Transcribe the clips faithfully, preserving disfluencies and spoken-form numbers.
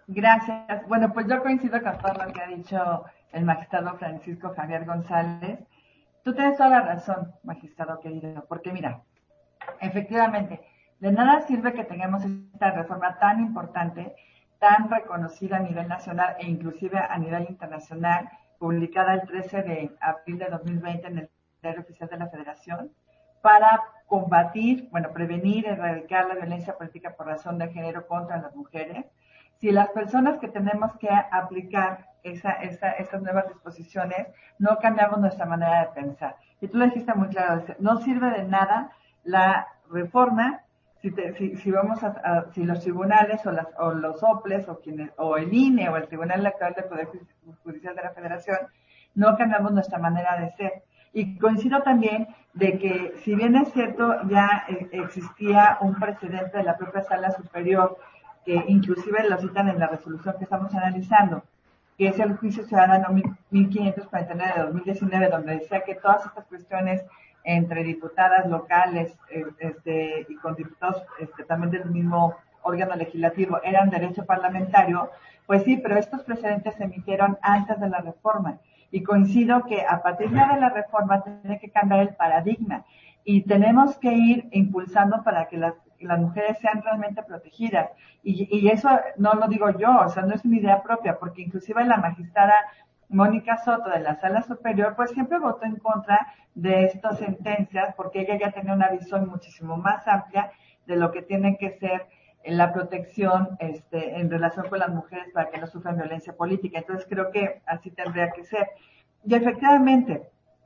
Gracias. Bueno, pues yo coincido con todo lo que ha dicho el magistrado Francisco Javier González. Tú tienes toda la razón, magistrado querido, porque mira, efectivamente, de nada sirve que tengamos esta reforma tan importante, tan reconocida a nivel nacional e inclusive a nivel internacional, publicada el trece de abril de dos mil veinte en el Diario Oficial de la Federación, para combatir, bueno, prevenir, erradicar la violencia política por razón de género contra las mujeres. Si las personas que tenemos que aplicar esa, esa, esas nuevas disposiciones no cambiamos nuestra manera de pensar. Y tú lo dijiste muy claro, no sirve de nada la reforma si, te, si, si vamos a, a, si los tribunales o, las, o los OPLES o quienes o el I N E o el Tribunal Electoral del Poder Judicial de la Federación no cambiamos nuestra manera de ser. Y coincido también de que si bien es cierto ya eh, existía un precedente de la propia Sala Superior que inclusive lo citan en la resolución que estamos analizando, que es el juicio ciudadano mil quinientos cuarenta y nueve de dos mil diecinueve, donde decía que todas estas cuestiones entre diputadas locales este, y con diputados este, también del mismo órgano legislativo eran derecho parlamentario, pues sí, pero estos precedentes se emitieron antes de la reforma. Y coincido que a partir de la reforma tiene que cambiar el paradigma y tenemos que ir impulsando para que las, las mujeres sean realmente protegidas. Y, y eso no lo digo yo, o sea, no es una idea propia, porque inclusive la magistrada Mónica Soto de la Sala Superior, pues siempre votó en contra de estas sentencias, porque ella ya tenía una visión muchísimo más amplia de lo que tiene que ser la protección este, en relación con las mujeres para que no sufran violencia política. Entonces creo que así tendría que ser. Y efectivamente,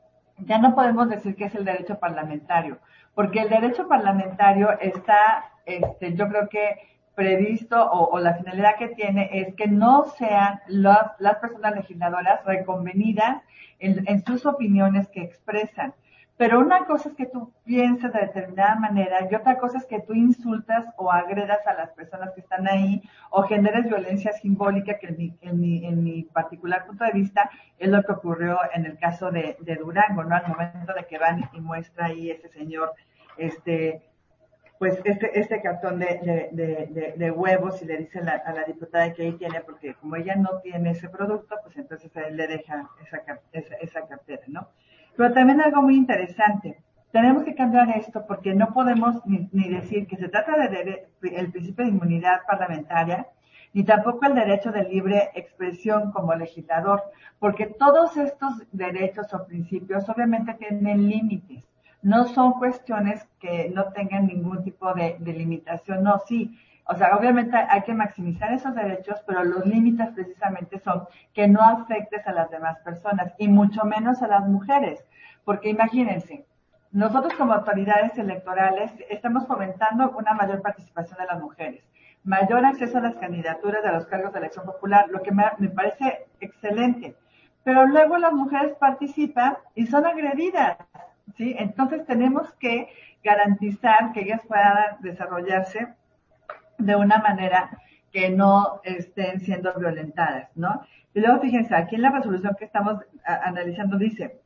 ya no podemos decir que es el derecho parlamentario, porque el derecho parlamentario está, este, yo creo que previsto o, o la finalidad que tiene es que no sean las, las personas legisladoras reconvenidas en, en sus opiniones que expresan. Pero una cosa es que tú pienses de determinada manera y otra cosa es que tú insultas o agredas a las personas que están ahí o generes violencia simbólica, que en mi, en mi, en mi particular punto de vista es lo que ocurrió en el caso de, de Durango, ¿no? Al momento de que van y muestra ahí ese señor, este, pues este, este cartón de, de, de, de, de huevos y le dice la, a la diputada que ahí tiene, porque como ella no tiene ese producto, pues entonces a él le deja esa, esa, esa cartera, ¿no? Pero también algo muy interesante, tenemos que cambiar esto porque no podemos ni, ni decir que se trata de, de, de el principio de inmunidad parlamentaria, ni tampoco el derecho de libre expresión como legislador, porque todos estos derechos o principios obviamente tienen límites. No son cuestiones que no tengan ningún tipo de, de limitación, no, sí. O sea, obviamente hay que maximizar esos derechos, pero los límites precisamente son que no afectes a las demás personas y mucho menos a las mujeres. Porque imagínense, nosotros como autoridades electorales estamos fomentando una mayor participación de las mujeres, mayor acceso a las candidaturas de los cargos de elección popular, lo que me, me parece excelente. Pero luego las mujeres participan y son agredidas, ¿sí? Entonces tenemos que garantizar que ellas puedan desarrollarse de una manera que no estén siendo violentadas, ¿no? Y luego fíjense, aquí en la resolución que estamos a, analizando dice,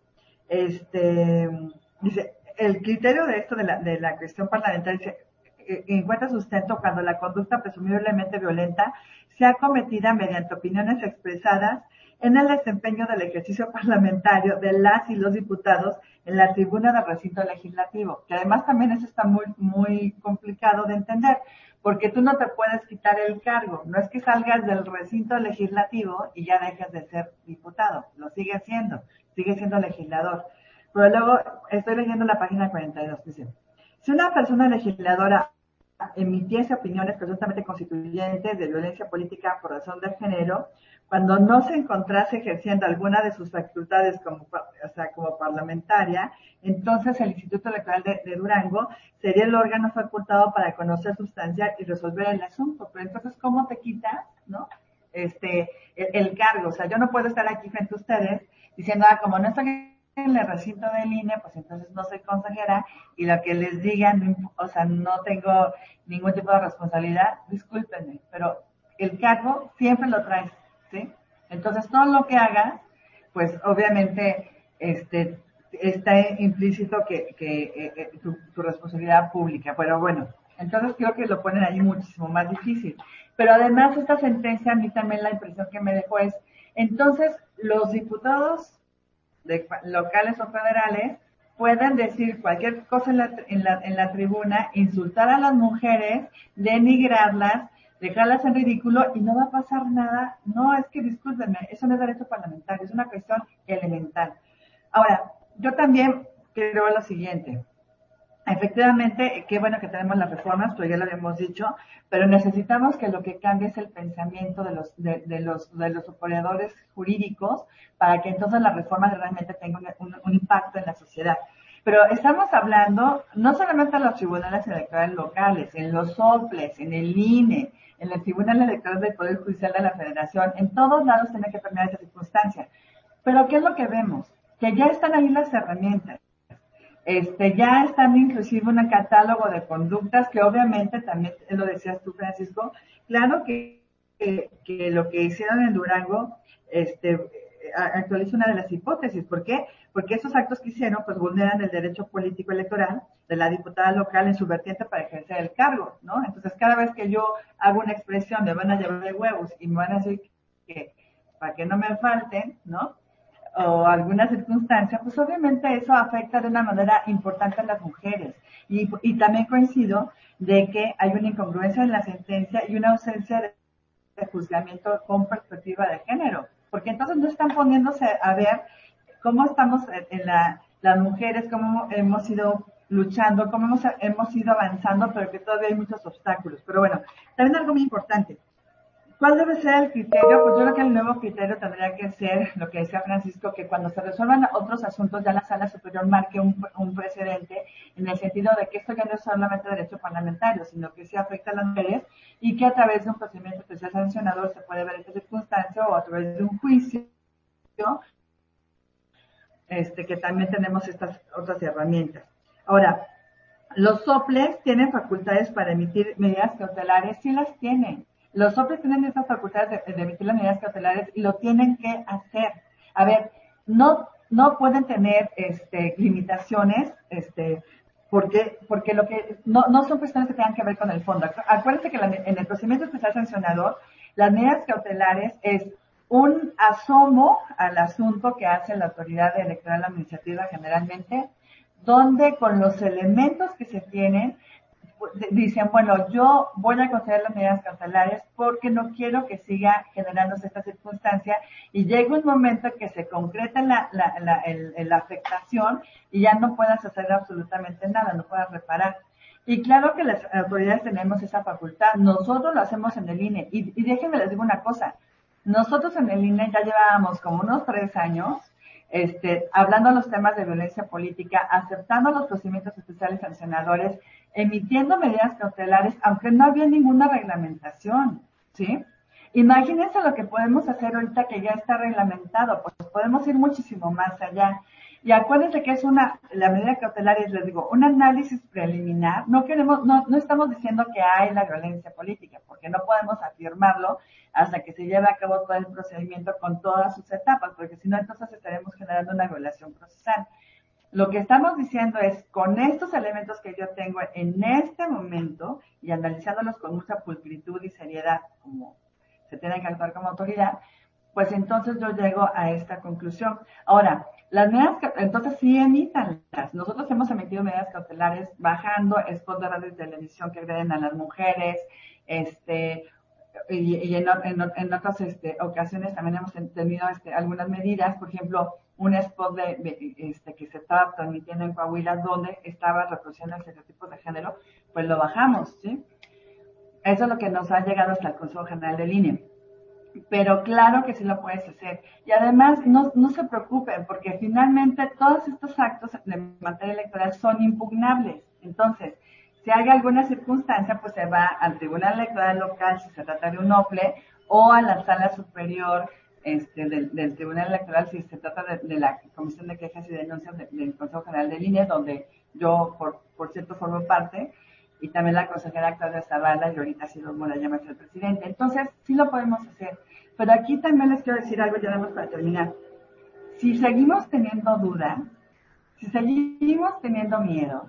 este, dice, el criterio de esto de la, de la cuestión parlamentaria dice, eh, encuentra sustento cuando la conducta presumiblemente violenta sea cometida mediante opiniones expresadas en el desempeño del ejercicio parlamentario de las y los diputados en la tribuna del recinto legislativo, que además también eso está muy, muy complicado de entender, porque tú no te puedes quitar el cargo, no es que salgas del recinto legislativo y ya dejes de ser diputado, lo sigues siendo, sigue siendo legislador. Pero luego estoy leyendo la página cuarenta y dos, dice, si una persona legisladora emitiese opiniones presuntamente constituyentes de violencia política por razón de género, cuando no se encontrase ejerciendo alguna de sus facultades como, o sea, como parlamentaria, entonces el Instituto Electoral de, de Durango sería el órgano facultado para conocer, sustanciar y resolver el asunto. Pero entonces, ¿cómo te quitas, no? Este, el, el cargo. O sea, yo no puedo estar aquí frente a ustedes diciendo, ah, como no estoy en el recinto del I N E, pues entonces no soy consejera y lo que les digan, o sea, no tengo ningún tipo de responsabilidad, discúlpenme, pero el cargo siempre lo traes, ¿sí? Entonces todo lo que hagas, pues obviamente este está implícito que, que eh, tu, tu responsabilidad pública, pero bueno, Entonces creo que lo ponen ahí muchísimo más difícil. Pero además esta sentencia a mí también la impresión que me dejó es, entonces los diputados de, locales o federales pueden decir cualquier cosa en la, en, la, en la tribuna, insultar a las mujeres, denigrarlas, dejarlas en ridículo y no va a pasar nada. No, es que discúlpenme, eso no es derecho parlamentario, es una cuestión elemental. Ahora, yo también creo lo siguiente. Efectivamente, qué bueno que tenemos las reformas, pues ya lo habíamos dicho, pero necesitamos que lo que cambie es el pensamiento de los, de, de los, de los operadores jurídicos para que entonces las reformas realmente tengan un, un, un impacto en la sociedad. Pero estamos hablando no solamente de los tribunales electorales locales, en los soples, en el I N E, en el Tribunal Electoral del Poder Judicial de la Federación, en todos lados tiene que terminar esa circunstancia. Pero ¿qué es lo que vemos? Que ya están ahí las herramientas. Este, ya están inclusive un catálogo de conductas que obviamente también lo decías tú, Francisco. Claro que, que, que lo que hicieron en Durango este, actualiza una de las hipótesis. ¿Por qué? Porque esos actos que hicieron pues vulneran el derecho político electoral de la diputada local en su vertiente para ejercer el cargo, ¿no? Entonces cada vez que yo hago una expresión me van a llevar de huevos y me van a decir que para que no me falten, ¿no? O alguna circunstancia, pues obviamente eso afecta de una manera importante a las mujeres. Y, y también coincido de que hay una incongruencia en la sentencia y una ausencia de, de juzgamiento con perspectiva de género, porque entonces no están poniéndose a ver cómo estamos en, en la, las mujeres, cómo hemos ido luchando, cómo hemos, hemos ido avanzando, pero que todavía hay muchos obstáculos. Pero bueno, también algo muy importante. ¿Cuál debe ser el criterio? Pues yo creo que el nuevo criterio tendría que ser lo que decía Francisco, que cuando se resuelvan otros asuntos ya la Sala Superior marque un, un precedente en el sentido de que esto ya no es solamente derecho parlamentario, sino que sí afecta a las mujeres y que a través de un procedimiento especial sancionador se puede ver esta circunstancia o a través de un juicio, este, que también tenemos estas otras herramientas. Ahora, los soples tienen facultades para emitir medidas cautelares, sí las tienen. Los soples tienen estas facultades de, de emitir las medidas cautelares y lo tienen que hacer. A ver, no, no pueden tener este, limitaciones, este, porque, porque lo que no, no son cuestiones que tengan que ver con el fondo. Acuérdense que la, en el procedimiento especial sancionador, las medidas cautelares es un asomo al asunto que hace la autoridad electoral administrativa generalmente, donde con los elementos que se tienen, dicen, bueno, yo voy a conceder las medidas cautelares porque no quiero que siga generándose esta circunstancia y llegue un momento en que se concrete la, la, la, el, la afectación y ya no puedas hacer absolutamente nada, no puedas reparar. Y claro que las autoridades tenemos esa facultad, nosotros lo hacemos en el I N E. Y, y déjenme les digo una cosa, nosotros en el I N E ya llevábamos como unos tres años Este, hablando de los temas de violencia política, aceptando los procedimientos especiales sancionadores, emitiendo medidas cautelares, aunque no había ninguna reglamentación, ¿sí? Imagínense lo que podemos hacer ahorita que ya está reglamentado, pues podemos ir muchísimo más allá. Y acuérdense que es una, la medida cautelar es, les digo, un análisis preliminar. No queremos, no, no estamos diciendo que hay la violencia política, porque no podemos afirmarlo hasta que se lleve a cabo todo el procedimiento con todas sus etapas, porque si no, entonces estaremos generando una violación procesal. Lo que estamos diciendo es, con estos elementos que yo tengo en este momento, y analizándolos con mucha pulcritud y seriedad, como se tiene que actuar como autoridad, pues entonces yo llego a esta conclusión. Ahora, las medidas, entonces sí emítanlas. Nosotros hemos emitido medidas cautelares bajando spots de radio y televisión que agreden a las mujeres, este, y, y en, en, en otras este, ocasiones también hemos tenido este, algunas medidas, por ejemplo, un spot de, de, este, que se estaba transmitiendo en Coahuila donde estaba reproduciendo estereotipos de género, pues lo bajamos, ¿sí? Eso es lo que nos ha llegado hasta el Consejo General del I N E. Pero claro que sí lo puedes hacer. Y además, no, no se preocupen, porque finalmente todos estos actos de materia electoral son impugnables. Entonces, si hay alguna circunstancia, pues se va al Tribunal Electoral Local, si se trata de un OPLE, o a la Sala Superior este, del, del Tribunal Electoral, si se trata de, de la Comisión de Quejas y Denuncias de, del Consejo General de I N E, donde yo, por, por cierto, formo parte, y también la consejera Claudia Zavala, y ahorita ha sido Moraya el presidente. Entonces, sí lo podemos hacer. Pero aquí también les quiero decir algo, ya vamos para terminar. Si seguimos teniendo dudas, si seguimos teniendo miedo,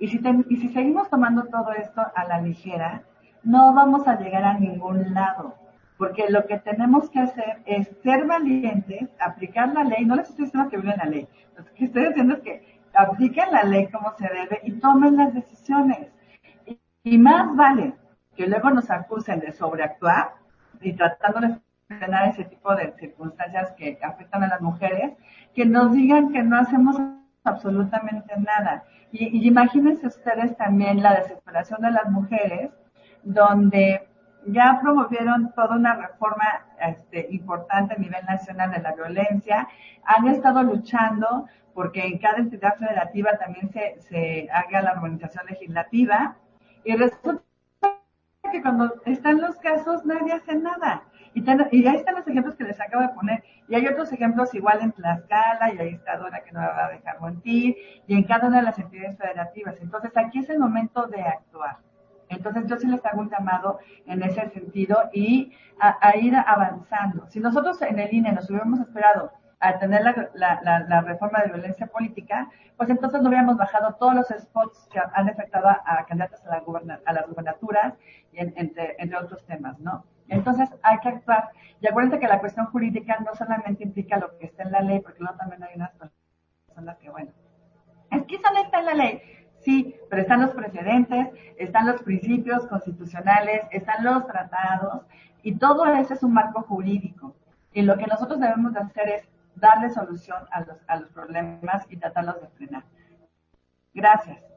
Y si, te, y si seguimos tomando todo esto a la ligera, no vamos a llegar a ningún lado. Porque lo que tenemos que hacer es ser valientes, aplicar la ley. No les estoy diciendo que violen la ley. Lo que estoy diciendo es que apliquen la ley como se debe y tomen las decisiones. Y, y más vale que luego nos acusen de sobreactuar y tratando de frenar ese tipo de circunstancias que afectan a las mujeres, que nos digan que no hacemos absolutamente nada. Y, y imagínense ustedes también la desesperación de las mujeres, donde ya promovieron toda una reforma este, importante a nivel nacional de la violencia, han estado luchando porque en cada entidad federativa también se, se haga la organización legislativa, y resulta que cuando están los casos nadie hace nada. Y, ten, y ahí están los ejemplos que les acabo de poner. Y hay otros ejemplos igual en Tlaxcala, y ahí está Dora que no me va a dejar mentir, y en cada una de las entidades federativas. Entonces aquí es el momento de actuar. Entonces yo sí les hago un llamado en ese sentido y a, a ir avanzando. Si nosotros en el I N E nos hubiéramos esperado a tener la, la, la, la reforma de violencia política, pues entonces no hubiéramos bajado todos los spots que han afectado a, a candidatos a, la guberna, a las gubernaturas, y en, entre, entre otros temas, ¿no? Entonces hay que actuar. Y acuérdense que la cuestión jurídica no solamente implica lo que está en la ley, porque luego también hay unas personas que, bueno, es que eso no está en la ley. Sí, pero están los precedentes, están los principios constitucionales, están los tratados, y todo eso es un marco jurídico. Y lo que nosotros debemos de hacer es darle solución a los, a los problemas y tratarlos de frenar. Gracias.